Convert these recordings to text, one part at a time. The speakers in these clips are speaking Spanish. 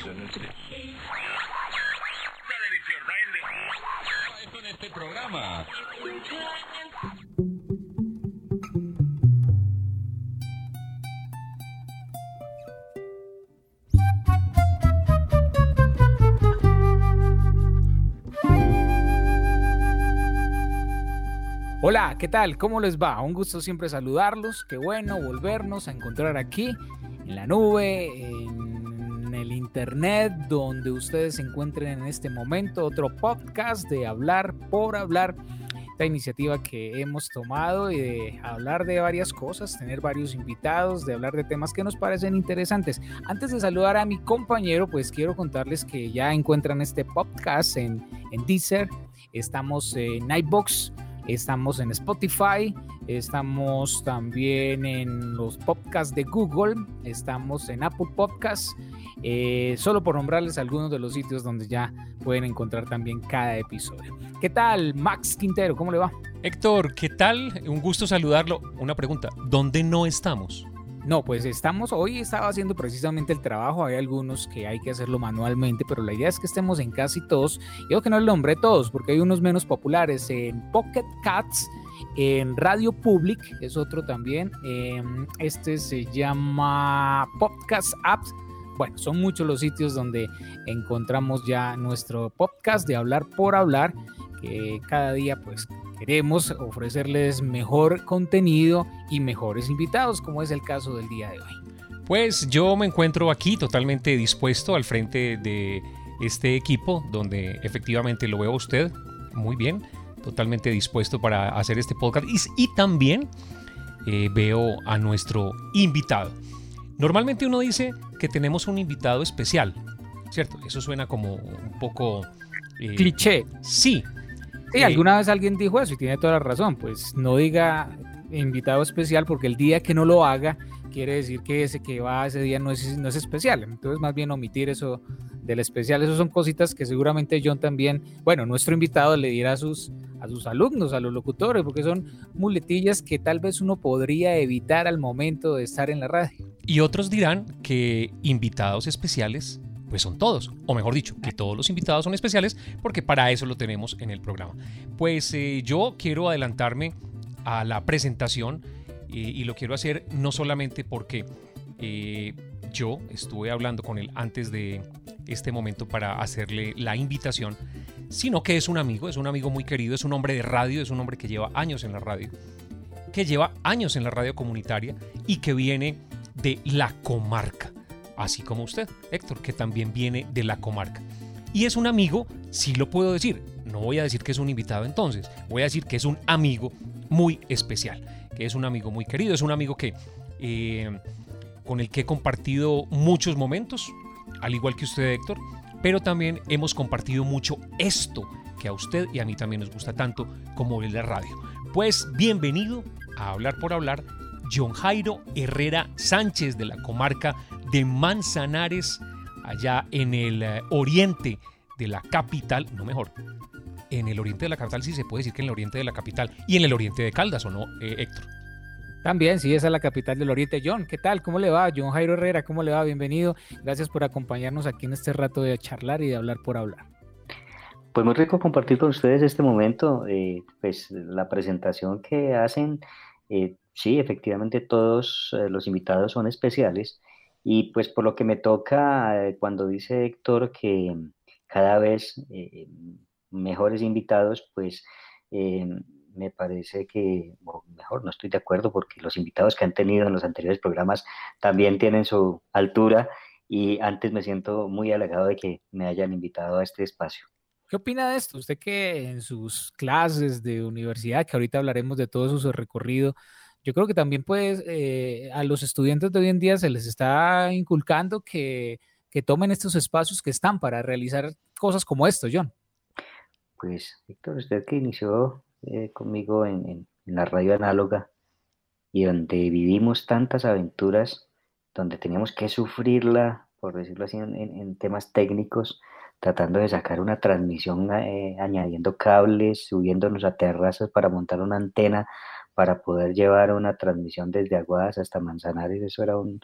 Con este programa. Hola, ¿qué tal? ¿Cómo les va? Un gusto siempre saludarlos. Qué bueno volvernos a encontrar aquí en la nube, en el internet, donde ustedes se encuentren en este momento. Otro podcast de Hablar por Hablar. Esta iniciativa que hemos tomado y de hablar de varias cosas, tener varios invitados, de hablar de temas que nos parecen interesantes. Antes de saludar a mi compañero, pues quiero contarles que ya encuentran este podcast en Deezer, estamos en iVoox, estamos en Spotify, estamos también en los podcasts de Google, estamos en Apple Podcasts, solo por nombrarles algunos de los sitios donde ya pueden encontrar también cada episodio. ¿Qué tal, Max Quintero? ¿Cómo le va? Héctor, ¿qué tal? Un gusto saludarlo. Una pregunta, ¿dónde no estamos? No, pues hoy estaba haciendo precisamente el trabajo, hay algunos que hay que hacerlo manualmente, pero la idea es que estemos en casi todos. Yo que no el nombre de todos, porque hay unos menos populares en Pocket Cats, en Radio Public, es otro también, este se llama Podcast Apps. Bueno, son muchos los sitios donde encontramos ya nuestro podcast de Hablar por Hablar, que cada día pues queremos ofrecerles mejor contenido y mejores invitados, como es el caso del día de hoy. Pues yo me encuentro aquí totalmente dispuesto al frente de este equipo, donde efectivamente lo veo a usted muy bien, totalmente dispuesto para hacer este podcast y también veo a nuestro invitado. Normalmente uno dice que tenemos un invitado especial, ¿cierto? Eso suena como un poco... cliché. Sí. Sí, alguna vez alguien dijo eso y tiene toda la razón. Pues no diga invitado especial porque el día que no lo haga quiere decir que ese que va ese día no es especial. Entonces más bien omitir eso del especial. Esas son cositas que seguramente John también, bueno, nuestro invitado le dirá a sus alumnos, a los locutores, porque son muletillas que tal vez uno podría evitar al momento de estar en la radio. Y otros dirán que invitados especiales pues son todos, o mejor dicho, que todos los invitados son especiales porque para eso lo tenemos en el programa. Pues yo quiero adelantarme a la presentación y lo quiero hacer no solamente porque yo estuve hablando con él antes de este momento para hacerle la invitación, sino que es un amigo muy querido, es un hombre de radio, es un hombre que lleva años en la radio, comunitaria y que viene de la comarca. Así como usted, Héctor, que también viene de la comarca. Y es un amigo, sí lo puedo decir, no voy a decir que es un invitado entonces, voy a decir que es un amigo muy especial, que es un amigo muy querido, es un amigo que con el que he compartido muchos momentos, al igual que usted, Héctor, pero también hemos compartido mucho esto que a usted y a mí también nos gusta tanto como es la radio. Pues bienvenido a Hablar por Hablar, John Jairo Herrera Sánchez, de la comarca de Manzanares, allá en el oriente de la capital, no mejor, en el oriente de la capital, sí se puede decir que en el oriente de la capital y en el oriente de Caldas, ¿o no, Héctor? También, sí, esa es la capital del oriente. John, ¿qué tal? ¿Cómo le va? John Jairo Herrera, ¿cómo le va? Bienvenido. Gracias por acompañarnos aquí en este rato de charlar y de hablar por hablar. Pues muy rico compartir con ustedes este momento, pues la presentación que hacen, sí, efectivamente todos los invitados son especiales y pues por lo que me toca, cuando dice Héctor que cada vez mejores invitados, pues eh, me parece que, o mejor, no estoy de acuerdo porque los invitados que han tenido en los anteriores programas también tienen su altura y antes me siento muy halagado de que me hayan invitado a este espacio. ¿Qué opina de esto? Usted que en sus clases de universidad, que ahorita hablaremos de todo su recorrido, yo creo que también pues a los estudiantes de hoy en día se les está inculcando que tomen estos espacios que están para realizar cosas como esto, John. Pues, Víctor, usted que inició conmigo en la radio análoga y donde vivimos tantas aventuras, donde teníamos que sufrirla, por decirlo así, en temas técnicos, tratando de sacar una transmisión, añadiendo cables, subiéndonos a terrazas para montar una antena, para poder llevar una transmisión desde Aguadas hasta Manzanares. Eso era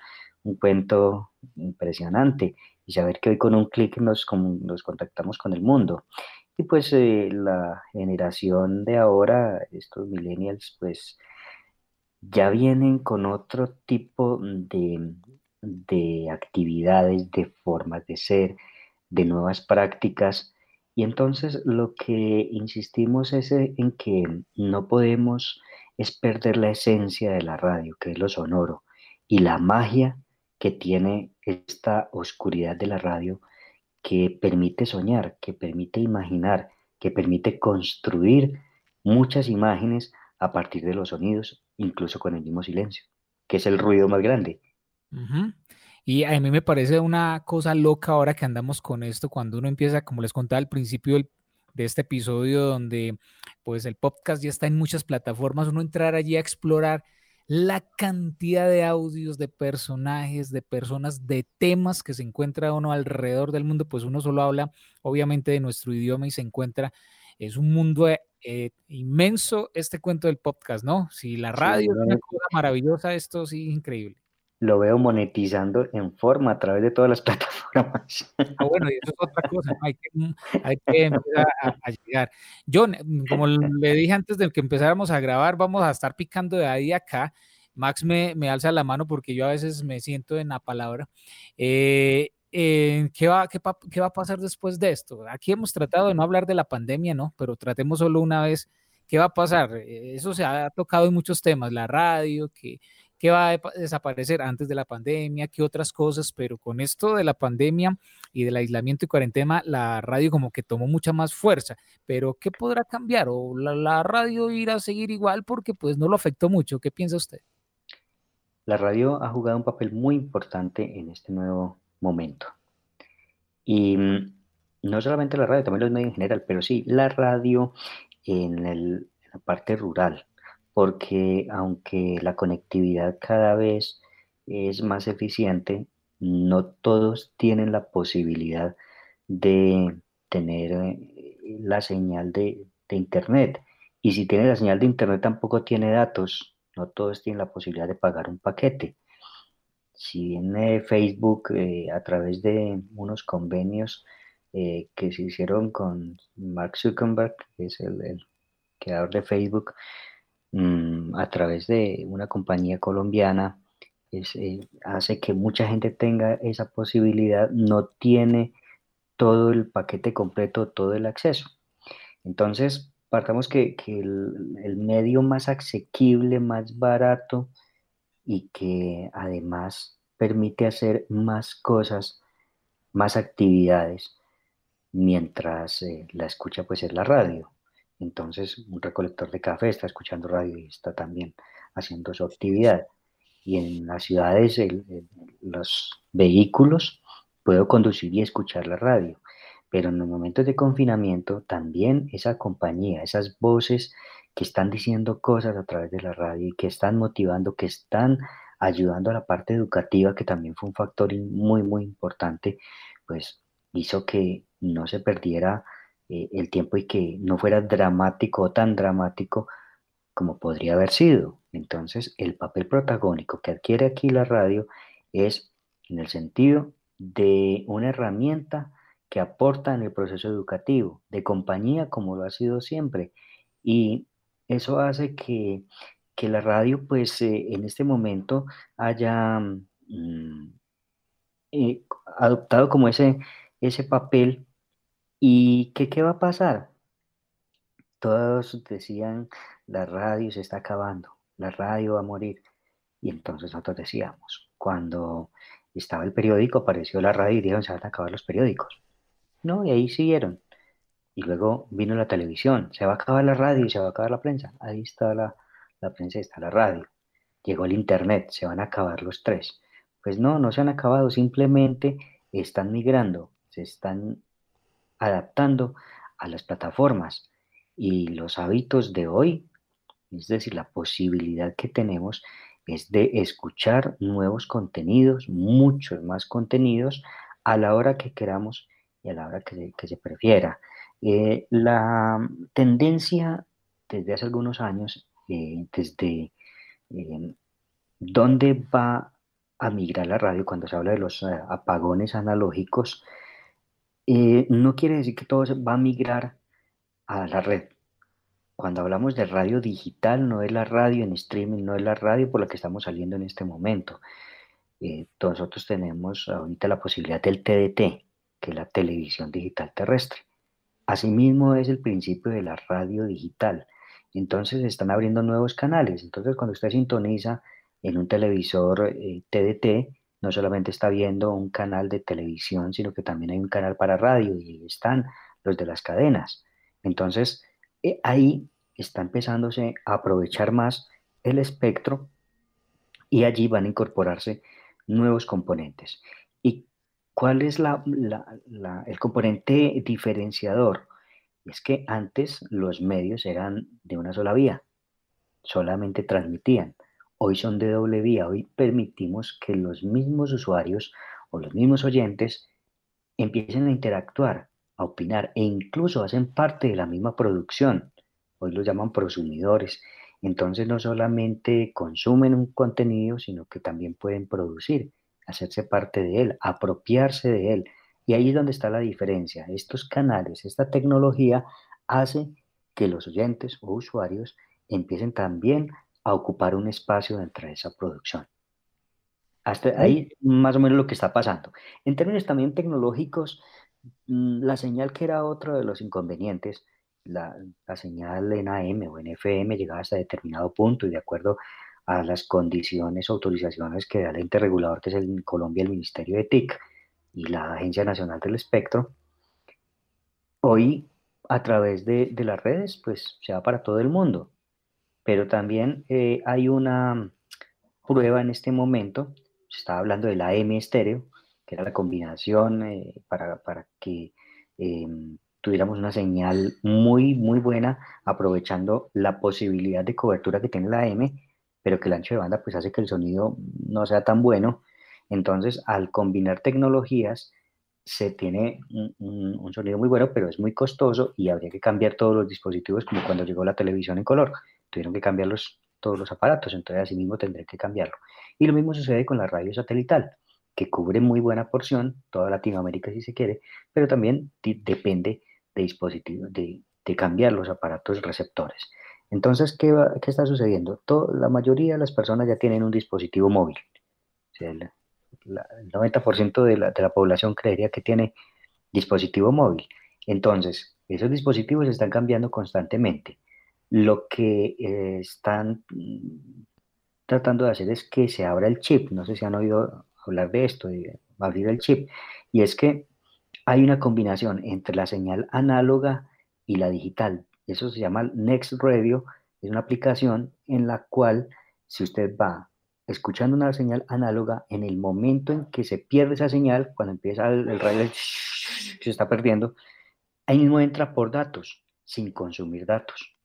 un cuento impresionante y saber que hoy con un clic nos contactamos con el mundo. Y pues la generación de ahora, estos millennials, pues ya vienen con otro tipo de actividades, de formas de ser, de nuevas prácticas. Y entonces lo que insistimos es en que no podemos es perder la esencia de la radio, que es lo sonoro, y la magia que tiene esta oscuridad de la radio, que permite soñar, que permite imaginar, que permite construir muchas imágenes a partir de los sonidos, incluso con el mismo silencio, que es el ruido más grande. Ujú. Y a mí me parece una cosa loca ahora que andamos con esto, cuando uno empieza, como les contaba al principio de este episodio, donde pues el podcast ya está en muchas plataformas, uno entrar allí a explorar la cantidad de audios, de personajes, de personas, de temas que se encuentra uno alrededor del mundo, pues uno solo habla obviamente de nuestro idioma y se encuentra, es un mundo inmenso este cuento del podcast, ¿no? Si la Sí, radio es una cosa maravillosa, esto sí es increíble. lo veo monetizando en forma a través de todas las plataformas. Ah, bueno, y eso es otra cosa, ¿no? Hay que empezar a llegar. John, como le dije antes de que empezáramos a grabar, vamos a estar picando de ahí a acá. Max me alza la mano porque yo a veces me siento en la palabra. ¿Qué va a pasar después de esto? Aquí hemos tratado de no hablar de la pandemia, ¿no? Pero tratemos solo una vez. ¿Qué va a pasar? Eso se ha tocado en muchos temas, la radio, que va a desaparecer antes de la pandemia, qué otras cosas, pero con esto de la pandemia y del aislamiento y cuarentena, la radio como que tomó mucha más fuerza. Pero ¿qué podrá cambiar? ¿O la radio irá a seguir igual porque pues no lo afectó mucho? ¿Qué piensa usted? La radio ha jugado un papel muy importante en este nuevo momento. Y no solamente la radio, también los medios en general, pero sí, la radio en la parte rural, porque aunque la conectividad cada vez es más eficiente, no todos tienen la posibilidad de tener la señal de Internet. Y si tiene la señal de Internet, tampoco tiene datos. No todos tienen la posibilidad de pagar un paquete. Si bien Facebook, a través de unos convenios que se hicieron con Mark Zuckerberg, que es el creador de Facebook, a través de una compañía colombiana, hace que mucha gente tenga esa posibilidad, no tiene todo el paquete completo, todo el acceso. Entonces, partamos que el medio más asequible, más barato y que además permite hacer más cosas, más actividades, mientras la escucha pues es la radio. Entonces, un recolector de café está escuchando radio y está también haciendo su actividad. Y en las ciudades, los vehículos, puedo conducir y escuchar la radio. Pero en los momentos de confinamiento, también esa compañía, esas voces que están diciendo cosas a través de la radio y que están motivando, que están ayudando a la parte educativa, que también fue un factor muy, muy importante, pues hizo que no se perdiera el tiempo y que no fuera dramático o tan dramático como podría haber sido. Entonces, el papel protagónico que adquiere aquí la radio es en el sentido de una herramienta que aporta en el proceso educativo, de compañía como lo ha sido siempre. Y eso hace que la radio, pues en este momento haya eh, adoptado como ese papel. ¿Y qué va a pasar? Todos decían, la radio se está acabando, la radio va a morir. Y entonces nosotros decíamos, cuando estaba el periódico, apareció la radio y dijeron, se van a acabar los periódicos. No, y ahí siguieron. Y luego vino la televisión, se va a acabar la radio y se va a acabar la prensa. Ahí está la prensa y está la radio. Llegó el internet, se van a acabar los tres. Pues no, no se han acabado, simplemente están migrando, se están adaptando a las plataformas y los hábitos de hoy, es decir, la posibilidad que tenemos es de escuchar nuevos contenidos, muchos más contenidos, a la hora que queramos y a la hora que se prefiera. La tendencia desde hace algunos años, desde dónde va a migrar la radio, cuando se habla de los apagones analógicos, no quiere decir que todo va a migrar a la red. Cuando hablamos de radio digital, no es la radio en streaming, no es la radio por la que estamos saliendo en este momento. Nosotros tenemos ahorita la posibilidad del TDT, que es la televisión digital terrestre. Asimismo es el principio de la radio digital. Entonces se están abriendo nuevos canales. Entonces cuando usted sintoniza en un televisor TDT, no solamente está viendo un canal de televisión, sino que también hay un canal para radio y ahí están los de las cadenas. Entonces ahí está empezándose a aprovechar más el espectro y allí van a incorporarse nuevos componentes. ¿Y cuál es el componente diferenciador? Es que antes los medios eran de una sola vía, solamente transmitían. Hoy son de doble vía, hoy permitimos que los mismos usuarios o los mismos oyentes empiecen a interactuar, a opinar e incluso hacen parte de la misma producción. Hoy los llaman prosumidores. Entonces no solamente consumen un contenido, sino que también pueden producir, hacerse parte de él, apropiarse de él. Y ahí es donde está la diferencia. Estos canales, esta tecnología hace que los oyentes o usuarios empiecen también a ocupar un espacio dentro de esa producción. Hasta ahí más o menos lo que está pasando. En términos también tecnológicos, la señal que era otro de los inconvenientes, la señal en AM o en FM llegaba hasta determinado punto y de acuerdo a las condiciones o autorizaciones que da el ente regulador, que es en Colombia el Ministerio de TIC y la Agencia Nacional del Espectro, hoy a través de las redes pues se va para todo el mundo, pero también hay una prueba en este momento. Se estaba hablando de la M estéreo, que era la combinación para que eh, tuviéramos una señal muy buena, aprovechando la posibilidad de cobertura que tiene la M, pero que el ancho de banda pues hace que el sonido no sea tan bueno. Entonces, al combinar tecnologías, se tiene un sonido muy bueno, pero es muy costoso y habría que cambiar todos los dispositivos, como cuando llegó la televisión en color. Tuvieron que cambiar todos los aparatos, entonces así mismo tendré que cambiarlo. Y lo mismo sucede con la radio satelital, que cubre muy buena porción, toda Latinoamérica si se quiere, pero también depende de dispositivos, de cambiar los aparatos receptores. Entonces, ¿qué está sucediendo? La mayoría de las personas ya tienen un dispositivo móvil. O sea, el 90% de la población creería que tiene dispositivo móvil. Entonces, esos dispositivos están cambiando constantemente. Lo que están tratando de hacer es que se abra el chip. No sé si han oído hablar de esto, de abrir el chip. Y es que hay una combinación entre la señal análoga y la digital. Eso se llama Next Radio. Es una aplicación en la cual, si usted va escuchando una señal análoga, en el momento en que se pierde esa señal, cuando empieza el radio, se está perdiendo, ahí mismo entra por datos, sin consumir datos.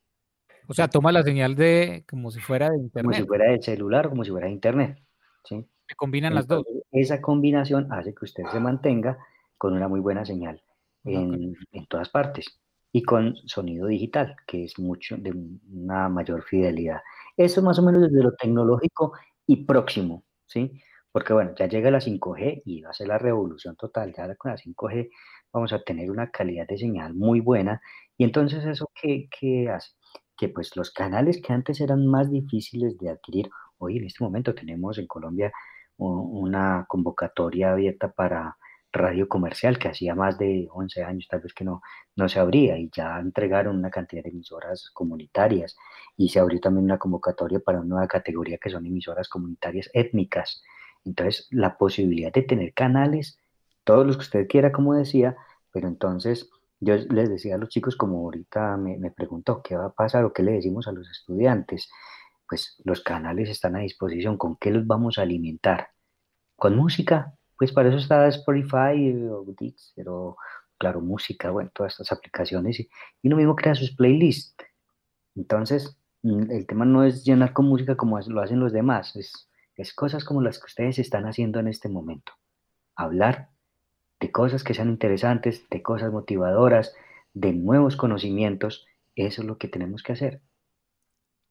O sea, toma la señal de como si fuera de Como si internet. fuera de celular, como si fuera de internet, ¿sí? Se combinan las dos. Entonces, esa combinación hace que usted se mantenga con una muy buena señal Ok. en todas partes y con sonido digital, que es mucho de una mayor fidelidad. Eso más o menos desde lo tecnológico y próximo, ¿sí? Porque bueno, ya llega la 5G y va a ser la revolución total. Ya con la 5G vamos a tener una calidad de señal muy buena. Y entonces, ¿eso qué hace? Que pues los canales que antes eran más difíciles de adquirir, hoy en este momento tenemos en Colombia una convocatoria abierta para radio comercial que hacía más de 11 años tal vez que no se abría y ya entregaron una cantidad de emisoras comunitarias y se abrió también una convocatoria para una nueva categoría que son emisoras comunitarias étnicas. Entonces, la posibilidad de tener canales, todos los que usted quiera, como decía, pero entonces yo les decía a los chicos, como ahorita me preguntó, ¿qué va a pasar o qué le decimos a los estudiantes? Pues los canales están a disposición, ¿con qué los vamos a alimentar? ¿Con música? Pues para eso está Spotify o Deezer o Claro Música, bueno, todas estas aplicaciones y uno mismo crea sus playlists. Entonces, el tema no es llenar con música como lo hacen los demás, es cosas como las que ustedes están haciendo en este momento. Hablar de cosas que sean interesantes, de cosas motivadoras, de nuevos conocimientos, eso es lo que tenemos que hacer.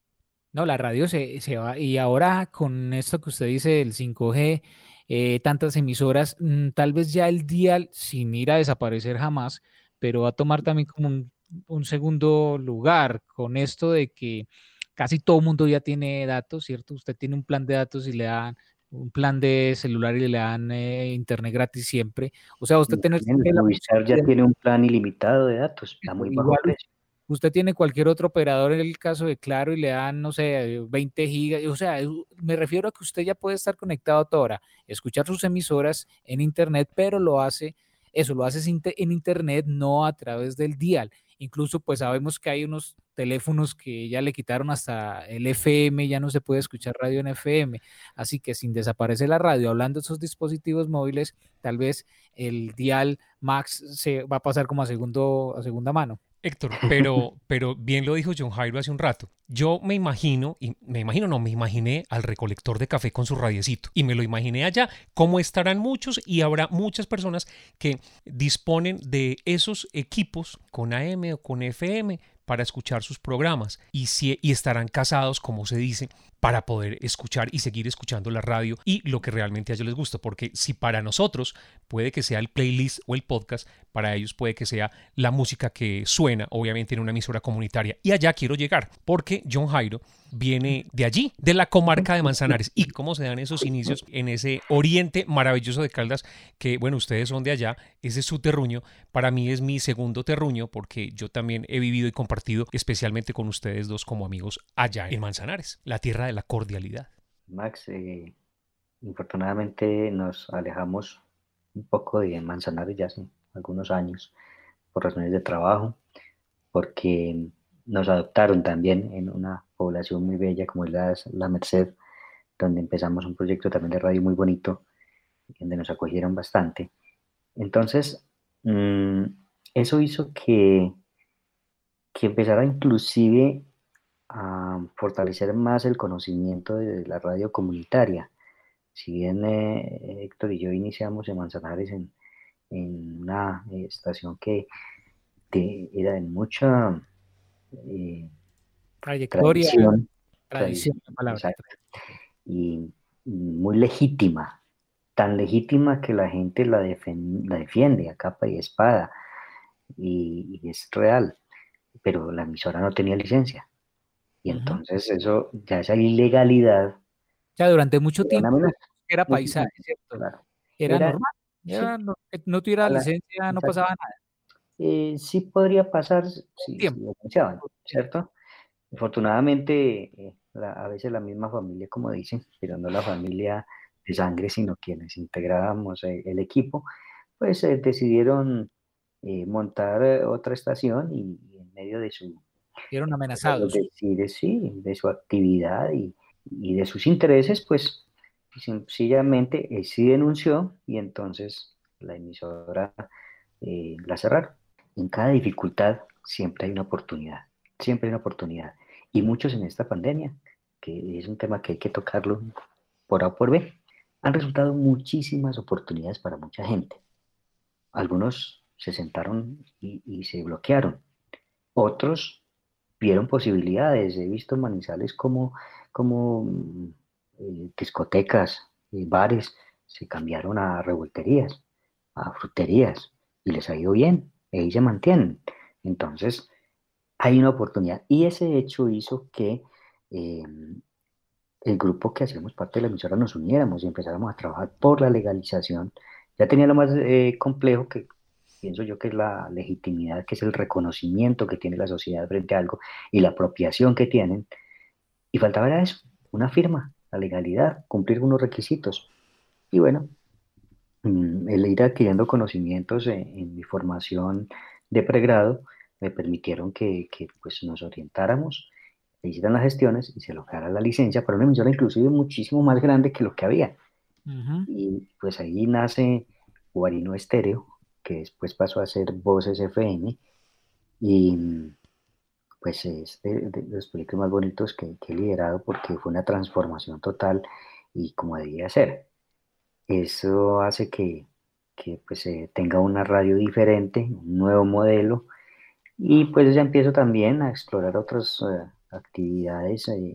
No, la radio se va. Y ahora con esto que usted dice del 5G, tantas emisoras, tal vez ya el dial, sin ir a desaparecer jamás, pero va a tomar también como un segundo lugar con esto de que casi todo el mundo ya tiene datos, ¿cierto? Usted tiene un plan de datos y le dan un plan de celular y le dan internet gratis siempre. O sea, usted tener Imagínense, siempre la Movistar ya posibilidad. tiene un plan ilimitado de datos a muy bajo Igual precio. usted tiene cualquier otro operador en el caso de Claro y le dan, no sé, 20 gigas, o sea, me refiero a que usted ya puede estar conectado a toda hora, escuchar sus emisoras en internet, pero lo hace, eso lo hace en internet, no a través del dial. Incluso pues sabemos que hay unos teléfonos que ya le quitaron hasta el FM, ya no se puede escuchar radio en FM, así que sin desaparecer la radio, hablando de esos dispositivos móviles, tal vez el dial Max se va a pasar como a segunda mano. Héctor, pero bien lo dijo John Jairo hace un rato. Yo me imagino, y me imagino, no, me imaginé al recolector de café con su radiecito. Y me lo imaginé allá, como estarán muchos y habrá muchas personas que disponen de esos equipos con AM o con FM para escuchar sus programas y estarán casados, como se dice, para poder escuchar y seguir escuchando la radio y lo que realmente a ellos les gusta. Porque si para nosotros puede que sea el playlist o el podcast, para ellos puede que sea la música que suena, obviamente, en una emisora comunitaria. Y allá quiero llegar, porque John Jairo viene de allí, de la comarca de Manzanares. Y cómo se dan esos inicios en ese oriente maravilloso de Caldas, que bueno, ustedes son de allá, ese es su terruño. Para mí es mi segundo terruño, porque yo también he vivido y compartido, especialmente con ustedes dos como amigos, allá en Manzanares, la tierra de la cordialidad. Max, infortunadamente nos alejamos un poco de Manzanares ya hace algunos años por razones de trabajo, porque nos adoptaron también en una población muy bella como es la Merced, donde empezamos un proyecto también de radio muy bonito, donde nos acogieron bastante. Entonces, eso hizo que empezara inclusive a fortalecer más el conocimiento de la radio comunitaria. Si bien Héctor y yo iniciamos en Manzanares en una estación que era de mucha eh, Trayectoria, tradición, tradición, la palabra. exacto, y muy legítima, tan legítima que la gente la defiende a capa y espada, y es real, pero la emisora no tenía licencia, y Ujú. O entonces eso, ya esa ilegalidad sea, durante mucho era una tiempo amenaza, era mucho paisaje, tiempo, ¿cierto? claro. Era Era, normal, sí, que no tuviera a la, licencia, no exacto. pasaba nada. Sí podría pasar si Tiempo. denunciaban, ¿cierto? Afortunadamente, a veces la misma familia, como dicen, pero no la familia de sangre, sino quienes integrábamos el equipo, pues decidieron montar otra estación y en medio de su, Eran pues, amenazados. sí, de su actividad y de sus intereses, pues sencillamente sí denunció y entonces la emisora la cerraron. En cada dificultad siempre hay una oportunidad, siempre hay una oportunidad. Y muchos en esta pandemia, que es un tema que hay que tocarlo por A o por B, han resultado muchísimas oportunidades para mucha gente. Algunos se sentaron y se bloquearon, otros vieron posibilidades. He visto Manizales como discotecas, bares, se cambiaron a revolterías, a fruterías, y les ha ido bien, y ahí se mantienen. Entonces, hay una oportunidad. Y ese hecho hizo que eh, el grupo que hacíamos parte de la emisora nos uniéramos y empezáramos a trabajar por la legalización. Ya tenía lo más complejo que pienso yo que es la legitimidad, que es el reconocimiento que tiene la sociedad frente a algo y la apropiación que tienen. Y faltaba era eso, una firma, la legalidad, cumplir unos requisitos. Y bueno, el ir adquiriendo conocimientos en mi formación de pregrado me permitieron que, pues, nos orientáramos, se hicieran las gestiones y se lograra la licencia para una emisora inclusive muchísimo más grande que lo que había. Ujú. Y pues ahí nace Guarino Estéreo, que después pasó a ser Voces FM, y pues es de los proyectos más bonitos que he liderado porque fue una transformación total y como debía ser. Eso hace que pues tenga una radio diferente, un nuevo modelo, y pues ya empiezo también a explorar otras actividades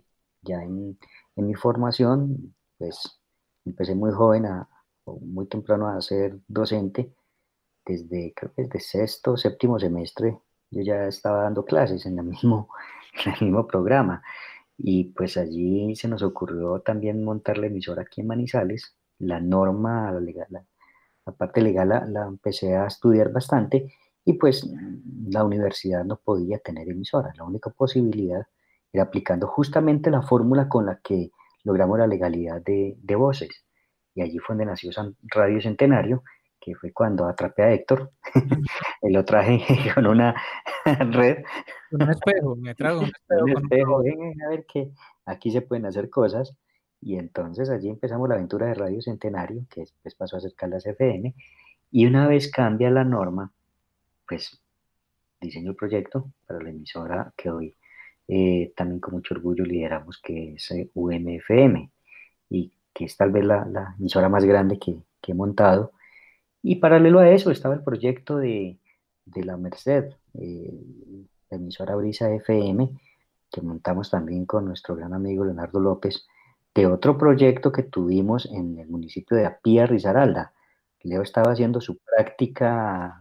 ya en mi formación, pues empecé muy joven, o muy temprano a ser docente, creo que desde sexto o séptimo semestre, yo ya estaba dando clases en el mismo programa. Y pues allí se nos ocurrió también montar la emisora aquí en Manizales. La norma, la parte legal la empecé a estudiar bastante y pues la universidad no podía tener emisora. La única posibilidad era aplicando justamente la fórmula con la que logramos la legalidad de voces. Y allí fue donde nació Radio Centenario, que fue cuando atrapé a Héctor. Mm. Lo traje con una red, Con un espejo, me trago un espejo un con un espejo, robot. ven a ver que aquí se pueden hacer cosas. Y entonces allí empezamos la aventura de Radio Centenario, que después pasó a ser Caldas FM. Y una vez cambia la norma, pues diseño el proyecto para la emisora que hoy también con mucho orgullo lideramos, que es UMFM, y que es tal vez la emisora más grande que he montado. Y paralelo a eso estaba el proyecto de La Merced, la emisora Brisa FM, que montamos también con nuestro gran amigo Leonardo López, de otro proyecto que tuvimos en el municipio de Apía, Risaralda. Leo estaba haciendo su práctica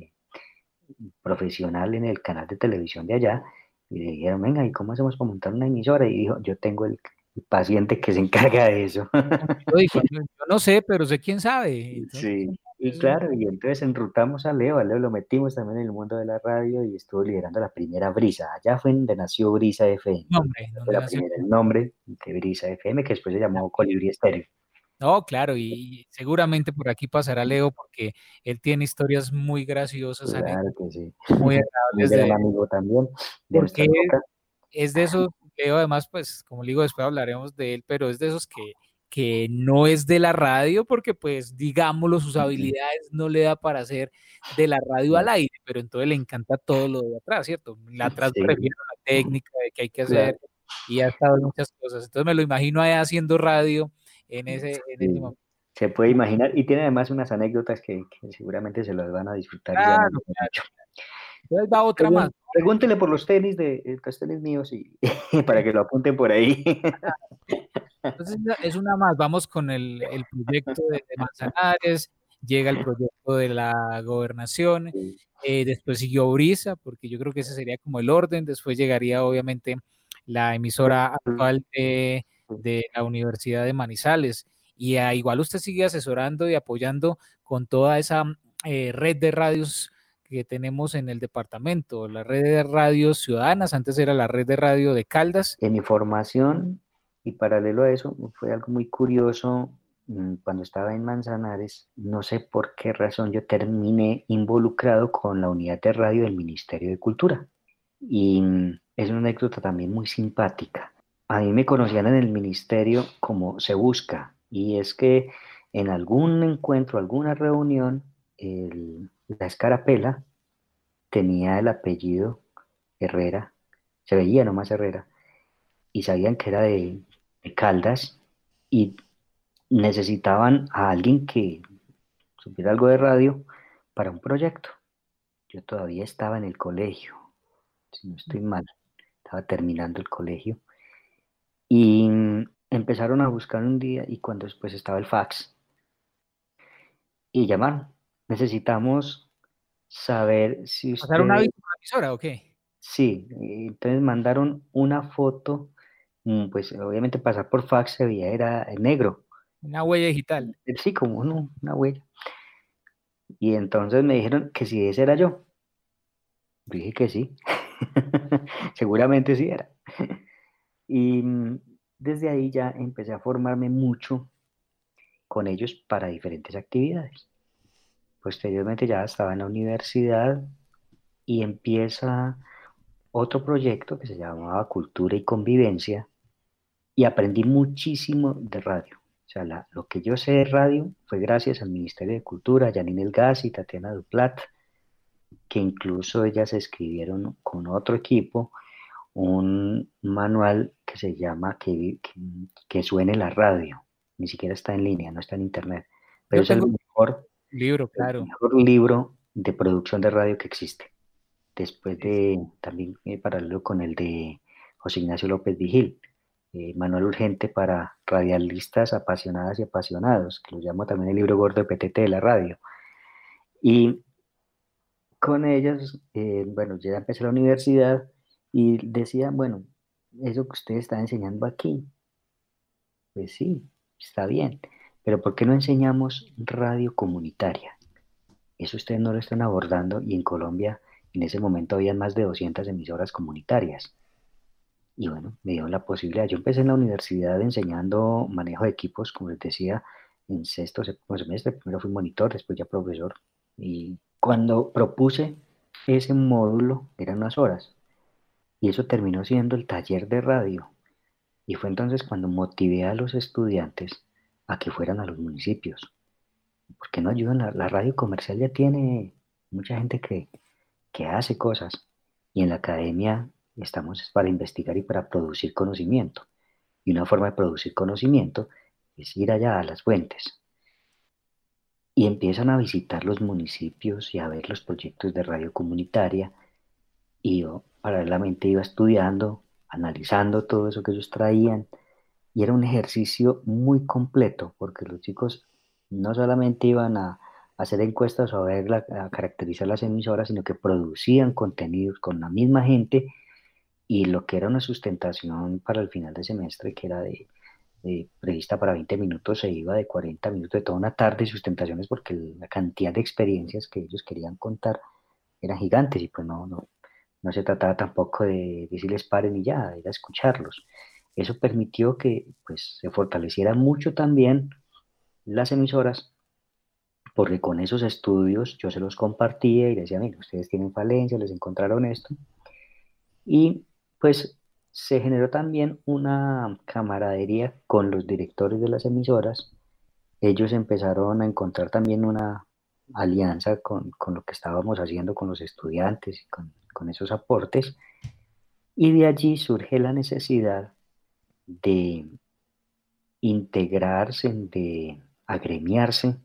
profesional en el canal de televisión de allá, y le dijeron, venga, ¿y cómo hacemos para montar una emisora? Y dijo, yo tengo el paciente que se encarga de eso. Yo digo, yo no sé, pero sé quién sabe. Entonces, Sí, y eso, claro, y entonces enrutamos a Leo lo metimos también en el mundo de la radio y estuvo liderando la primera Brisa. Allá fue donde nació Brisa FM. nombre, Fue donde la nació. primera, el nombre de Brisa FM, que después se llamó Colibrí Estéreo. No, claro, y seguramente por aquí pasará Leo porque él tiene historias muy graciosas, Claro que sí. muy Un agradables gran amigo también de nuestra porque época. es de esos, Leo además, pues como le digo, después hablaremos de él, pero es de esos que no es de la radio porque pues digámoslo, sus habilidades no le da para hacer de la radio al Claro, aire, pero entonces le encanta todo lo de atrás, ¿cierto? La atrás me sí, refiero a la técnica de que hay que claro, hacer y ha estado en muchas cosas. Entonces me lo imagino ahí haciendo radio en ese sí. momento. Se puede imaginar, y tiene además unas anécdotas que seguramente se las van a disfrutar y van a Claro, gustar claro. mucho. Entonces va otra más. Pregúntele por los tenis míos y para que lo apunten por ahí. Entonces es una más, vamos con el proyecto de Manzanares, llega el proyecto de la gobernación, Sí, después siguió Brisa, porque yo creo que ese sería como el orden, después llegaría obviamente la emisora actual de la Universidad de Manizales, y igual usted sigue asesorando y apoyando con toda esa red de radios que tenemos en el departamento, la red de radios ciudadanas, antes era la red de radio de Caldas. en mi formación y paralelo a eso, fue algo muy curioso. Cuando estaba en Manzanares, no sé por qué razón yo terminé involucrado con la unidad de radio del Ministerio de Cultura. Y es una anécdota también muy simpática. A mí me conocían en el ministerio como Se Busca, y es que en algún encuentro, alguna reunión, la escarapela tenía el apellido Herrera, se veía nomás Herrera, y sabían que era de Caldas, y necesitaban a alguien que supiera algo de radio para un proyecto. Yo todavía estaba en el colegio, si no estoy mal, estaba terminando el colegio, y empezaron a buscar un día, y cuando después estaba el fax, y llamaron, necesitamos saber si ¿Pasar un usted, aviso por la emisora o qué? sí, entonces mandaron una foto, pues obviamente pasar por fax se veía, era en negro, Una huella digital. sí, como una huella, y entonces me dijeron que si ese era yo. Dije que sí, seguramente sí era. Y desde ahí ya empecé a formarme mucho con ellos para diferentes actividades. Posteriormente ya estaba en la universidad y empieza otro proyecto que se llamaba Cultura y Convivencia, y aprendí muchísimo de radio. O sea, lo que yo sé de radio fue gracias al Ministerio de Cultura, Janine Elgas y Tatiana Duplat, que incluso ellas escribieron con otro equipo un manual que se llama que suene la radio. Ni siquiera está en línea, no está en internet, pero Yo es el tengo un mejor, libro, el claro. mejor libro de producción de radio que existe. Después Es- de, también paralelo con el de José Ignacio López Vigil, Manual urgente para radialistas apasionadas y apasionados, que lo llamo también el libro gordo de PTT de la radio. Y con ellas, bueno, ya empecé la universidad y decían, bueno, eso que ustedes están enseñando aquí, pues sí, está bien, pero ¿por qué no enseñamos radio comunitaria? Eso ustedes no lo están abordando y en Colombia en ese momento había más de 200 emisoras comunitarias. Y bueno, me dio la posibilidad. Yo empecé en la universidad enseñando manejo de equipos, como les decía, en sexto, séptimo semestre. Primero fui monitor, después ya profesor. Y cuando propuse ese módulo, eran unas horas. Y eso terminó siendo el taller de radio. Y fue entonces cuando motivé a los estudiantes a que fueran a los municipios. Porque no ayudan, la radio comercial ya tiene mucha gente que hace cosas. Y en la academia estamos para investigar y para producir conocimiento. Y una forma de producir conocimiento es ir allá a las fuentes. Y empiezan a visitar los municipios y a ver los proyectos de radio comunitaria. Y yo paralelamente iba estudiando, analizando todo eso que ellos traían. Y era un ejercicio muy completo, porque los chicos no solamente iban a hacer encuestas o a caracterizar las emisoras, sino que producían contenidos con la misma gente y lo que era una sustentación para el final de semestre, que era prevista para 20 minutos, se iba de 40 minutos de toda una tarde de sustentaciones porque la cantidad de experiencias que ellos querían contar eran gigantes y pues no se trataba tampoco de decirles paren y ya, era escucharlos. Eso permitió que pues, se fortalecieran mucho también las emisoras, porque con esos estudios yo se los compartía y decía, mira, ustedes tienen falencias, les encontraron esto. Y pues se generó también una camaradería con los directores de las emisoras. Ellos empezaron a encontrar también una alianza con lo que estábamos haciendo con los estudiantes y con esos aportes. Y de allí surge la necesidad de integrarse, de agremiarse.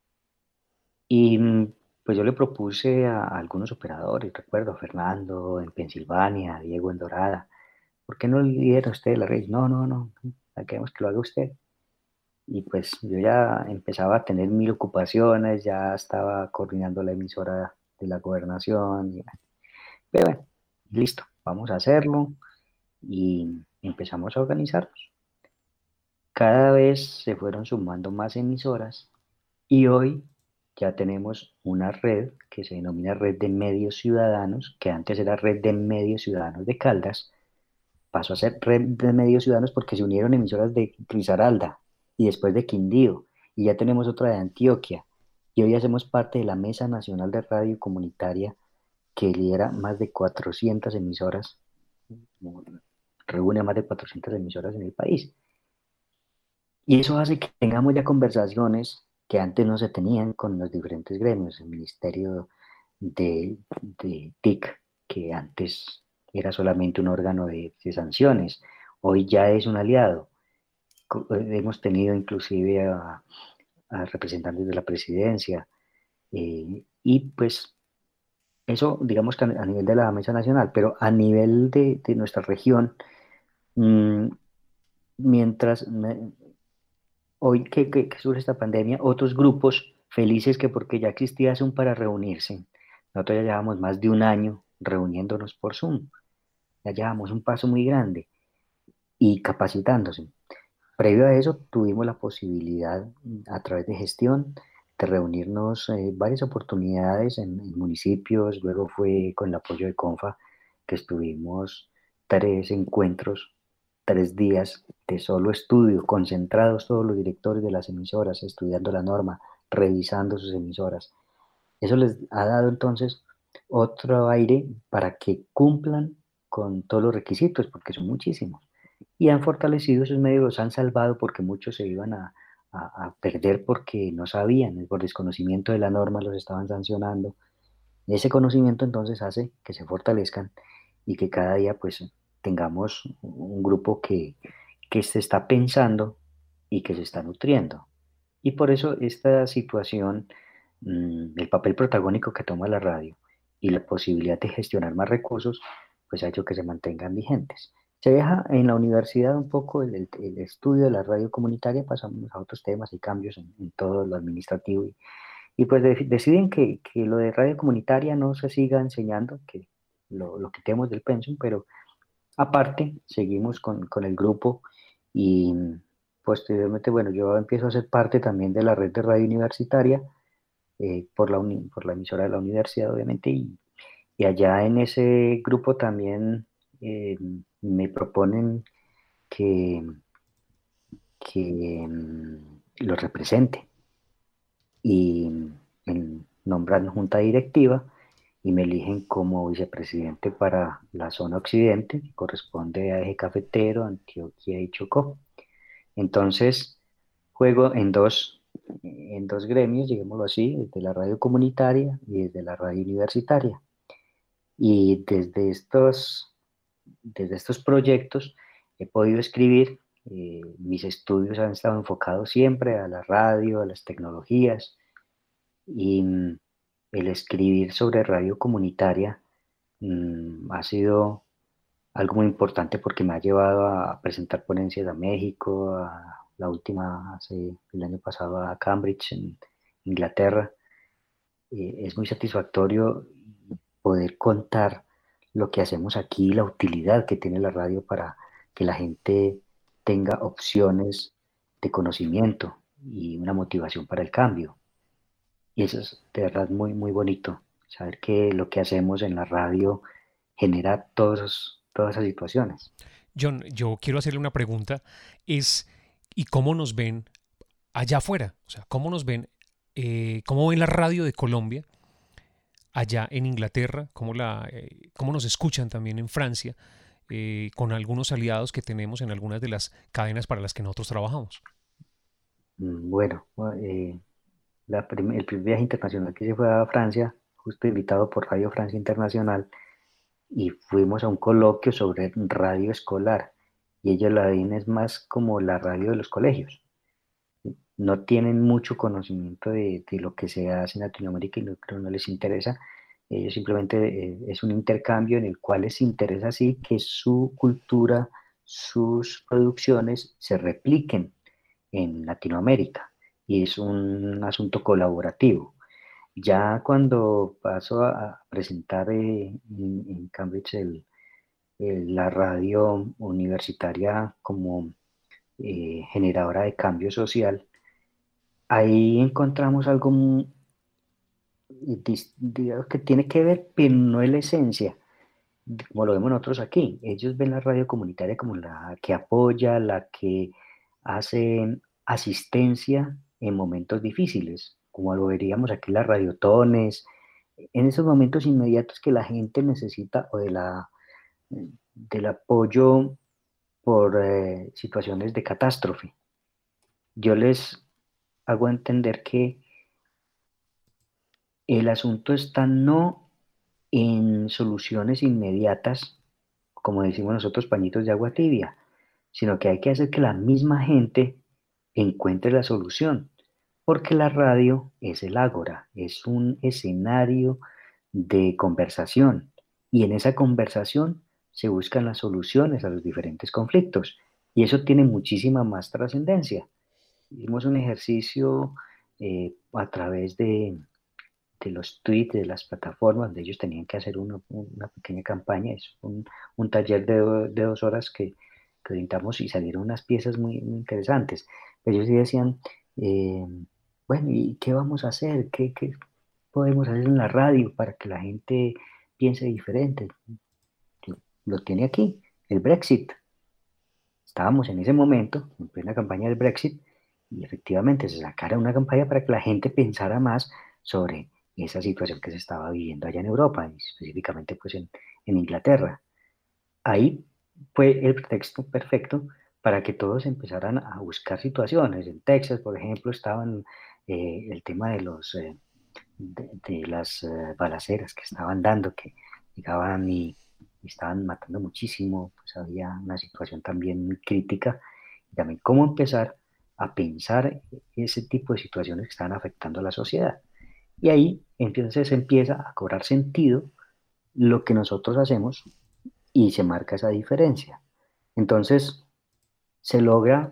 Y pues yo le propuse a algunos operadores, recuerdo a Fernando en Pensilvania, a Diego en Dorada, ¿por qué no lidera usted la red? No, queremos que lo haga usted. Y pues yo ya empezaba a tener mil ocupaciones, ya estaba coordinando la emisora de la gobernación. Pero bueno, listo, vamos a hacerlo y empezamos a organizarnos. Cada vez se fueron sumando más emisoras y hoy ya tenemos una red que se denomina Red de Medios Ciudadanos, que antes era Red de Medios Ciudadanos de Caldas, pasó a ser Red de Medios Ciudadanos porque se unieron emisoras de Risaralda y después de Quindío, y ya tenemos otra de Antioquia, y hoy hacemos parte de la Mesa Nacional de Radio Comunitaria que lidera más de 400 emisoras, reúne a más de 400 emisoras en el país. Y eso hace que tengamos ya conversaciones que antes no se tenían con los diferentes gremios, el Ministerio de TIC, que antes era solamente un órgano de sanciones, hoy ya es un aliado. Hemos tenido inclusive a representantes de la presidencia, y pues eso digamos que a nivel de la mesa nacional, pero a nivel de nuestra región, mmm, mientras hoy que surge esta pandemia, otros grupos felices que porque ya existía Zoom para reunirse. Nosotros ya llevamos más de un año reuniéndonos por Zoom. Ya llevamos un paso muy grande y capacitándose. Previo a eso tuvimos la posibilidad a través de gestión de reunirnos varias oportunidades en municipios. Luego fue con el apoyo de CONFA que estuvimos 3 encuentros, 3 días de solo estudio, concentrados todos los directores de las emisoras, estudiando la norma, revisando sus emisoras. Eso les ha dado entonces otro aire para que cumplan con todos los requisitos, porque son muchísimos. Y han fortalecido esos medios, los han salvado porque muchos se iban a perder porque no sabían, por desconocimiento de la norma los estaban sancionando. Ese conocimiento entonces hace que se fortalezcan y que cada día pues tengamos un grupo que se está pensando y que se está nutriendo. Y por eso esta situación, el papel protagónico que toma la radio y la posibilidad de gestionar más recursos, pues ha hecho que se mantengan vigentes. Se deja en la universidad un poco el estudio de la radio comunitaria, pasamos a otros temas y cambios en todo lo administrativo y pues deciden que lo de radio comunitaria no se siga enseñando, que lo quitemos del pensum, pero aparte seguimos con el grupo y posteriormente, bueno, yo empiezo a ser parte también de la red de radio universitaria por la emisora de la universidad, obviamente, y allá en ese grupo también me proponen que, que lo represente y nombran junta directiva y me eligen como vicepresidente para la zona occidente, que corresponde a Eje Cafetero, Antioquia y Chocó. Entonces, juego en dos gremios, digámoslo así, desde la radio comunitaria y desde la radio universitaria. Y desde estos proyectos he podido escribir. Mis estudios han estado enfocados siempre a la radio, a las tecnologías, y el escribir sobre radio comunitaria ha sido algo muy importante porque me ha llevado a presentar ponencias a México, a la última hace el año pasado a Cambridge, en Inglaterra. Es muy satisfactorio poder contar lo que hacemos aquí, la utilidad que tiene la radio para que la gente tenga opciones de conocimiento y una motivación para el cambio. Y eso es de verdad muy, muy bonito, saber que lo que hacemos en la radio genera todas esas situaciones. John, yo quiero hacerle una pregunta, es, ¿y cómo nos ven allá afuera? O sea, ¿cómo nos ven, cómo ven la radio de Colombia allá en Inglaterra? ¿Cómo nos escuchan también en Francia, con algunos aliados que tenemos en algunas de las cadenas para las que nosotros trabajamos? Bueno, el primer viaje internacional que se fue a Francia, justo invitado por Radio Francia Internacional, y fuimos a un coloquio sobre radio escolar, y ellos la ven es más como la radio de los colegios. No tienen mucho conocimiento de lo que se hace en Latinoamérica y no les interesa. Ellos simplemente es un intercambio en el cual les interesa sí que su cultura, sus producciones se repliquen en Latinoamérica, y es un asunto colaborativo. Ya cuando paso a presentar en Cambridge la radio universitaria como generadora de cambio social, ahí encontramos algo digamos, que tiene que ver, pero no es la esencia, como lo vemos nosotros aquí. Ellos ven la radio comunitaria como la que apoya, la que hace asistencia en momentos difíciles, como lo veríamos aquí las radiotones, en esos momentos inmediatos que la gente necesita o del apoyo por situaciones de catástrofe. Yo les hago entender que el asunto está no en soluciones inmediatas, como decimos nosotros, pañitos de agua tibia, sino que hay que hacer que la misma gente encuentre la solución, porque la radio es el ágora, es un escenario de conversación, y en esa conversación se buscan las soluciones a los diferentes conflictos, y eso tiene muchísima más trascendencia. Hicimos un ejercicio a través de los tweets, de las plataformas, donde ellos tenían que hacer una pequeña campaña, es un taller de 2 horas que orientamos, y salieron unas piezas muy, muy interesantes. Ellos sí decían, eh, bueno, ¿y qué vamos a hacer? ¿Qué podemos hacer en la radio para que la gente piense diferente? Lo tiene aquí, el Brexit. Estábamos en ese momento, en plena campaña del Brexit, y efectivamente se sacara una campaña para que la gente pensara más sobre esa situación que se estaba viviendo allá en Europa, y específicamente pues en Inglaterra. Ahí fue el pretexto perfecto para que todos empezaran a buscar situaciones. En Texas, por ejemplo, estaban el tema de las balaceras que estaban dando, que llegaban y estaban matando muchísimo, pues había una situación también muy crítica, y también cómo empezar a pensar ese tipo de situaciones que están afectando a la sociedad. Y ahí entonces empieza a cobrar sentido lo que nosotros hacemos y se marca esa diferencia. Entonces se logra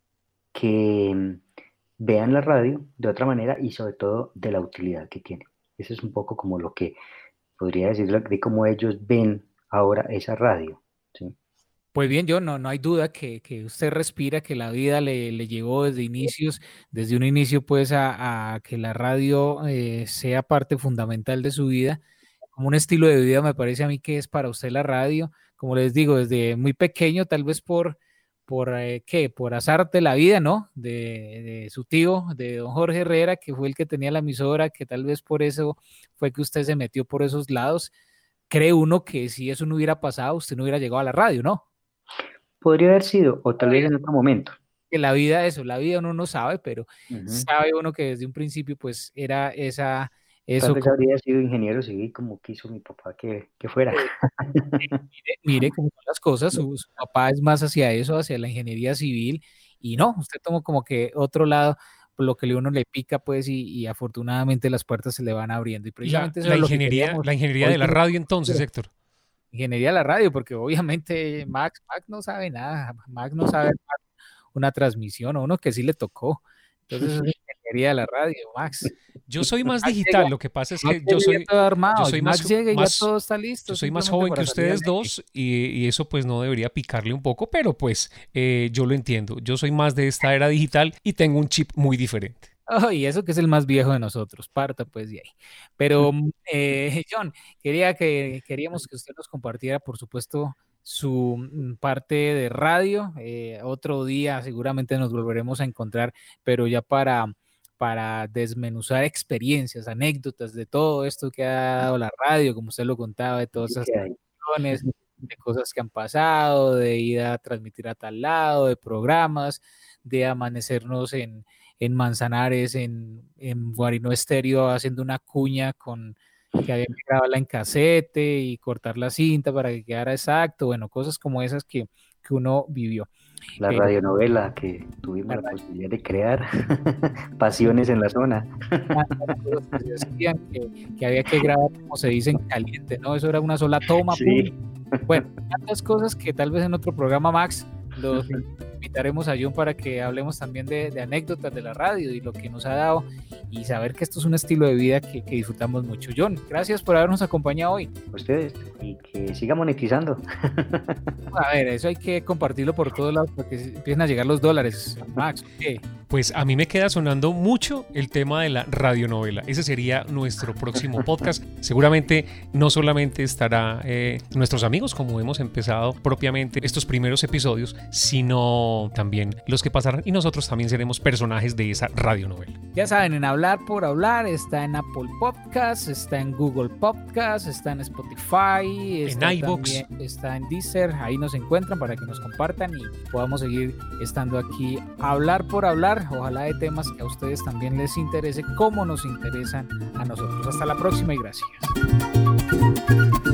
que vean la radio de otra manera y sobre todo de la utilidad que tiene. Eso es un poco como lo que podría decir de cómo ellos ven ahora esa radio, ¿sí? Pues bien, yo no hay duda que usted respira, que la vida le llegó desde un inicio pues a que la radio sea parte fundamental de su vida, como un estilo de vida me parece a mí que es para usted la radio, como les digo, desde muy pequeño, tal vez por azar de la vida, ¿no? De su tío, de don Jorge Herrera, que fue el que tenía la emisora, que tal vez por eso fue que usted se metió por esos lados. Cree uno que si eso no hubiera pasado, usted no hubiera llegado a la radio, ¿no? Podría haber sido, o tal vez en otro momento. Que la vida uno no sabe, pero Ujú. sabe uno que desde un principio pues era Tal eso. vez habría sido ingeniero civil como quiso mi papá que fuera. Mire cómo son las cosas, su papá es más hacia eso, hacia la ingeniería civil, y no, usted tomó como que otro lado, lo que uno le pica pues, y afortunadamente las puertas se le van abriendo, y precisamente eso es lo que queríamos. La ingeniería Hoy de la que- radio entonces, Héctor. Ingeniería de la radio, porque obviamente Max no sabe nada, Max no sabe una transmisión, o uno que sí le tocó. Entonces, es ingeniería de la radio, Max. Yo Y soy más Max digital, llega, lo que pasa es Max que llega ya todo armado, yo soy Max más, llega y ya más, todo está listo. yo soy más simplemente joven que para salir al ustedes aire. dos y eso pues no debería picarle un poco, pero pues yo lo entiendo. Yo soy más de esta era digital y tengo un chip muy diferente. Oh, y eso que es el más viejo de nosotros, parta pues de ahí. Pero, John, queríamos que usted nos compartiera, por supuesto, su parte de radio. Otro día seguramente nos volveremos a encontrar, pero ya para desmenuzar experiencias, anécdotas de todo esto que ha dado la radio, como usted lo contaba, de todas Sí esas que hay. transmisiones, de cosas que han pasado, de ir a transmitir a tal lado, de programas, de amanecernos en Manzanares, en Guarino Estéreo, haciendo una cuña que había que grabarla en casete y cortar la cinta para que quedara exacto, bueno, cosas como esas que uno vivió. La Pero radionovela que tuvimos la la posibilidad de crear, Pasiones en la Zona. cosas que se hacían, que había que grabar, como se dice, en caliente, ¿no? Eso era una sola toma, Sí. pum. Bueno, tantas cosas que tal vez en otro programa, Max, los invitaremos a John para que hablemos también de anécdotas de la radio y lo que nos ha dado y saber que esto es un estilo de vida que disfrutamos mucho. John, gracias por habernos acompañado hoy. Ustedes, y que siga monetizando. A ver, eso hay que compartirlo por todos lados porque empiezan a llegar los dólares, Max. ¿Qué? Pues a mí me queda sonando mucho el tema de la radionovela. Ese sería nuestro próximo podcast. Seguramente no solamente estará nuestros amigos, como hemos empezado propiamente estos primeros episodios, sino también los que pasarán y nosotros también seremos personajes de esa radionovela. Ya saben, en Hablar por Hablar está en Apple Podcasts, está en Google Podcasts, está en Spotify, está en iVoox, está en Deezer. Ahí nos encuentran para que nos compartan y podamos seguir estando aquí. Hablar por Hablar, ojalá de temas que a ustedes también les interese, como nos interesan a nosotros. Hasta la próxima y gracias.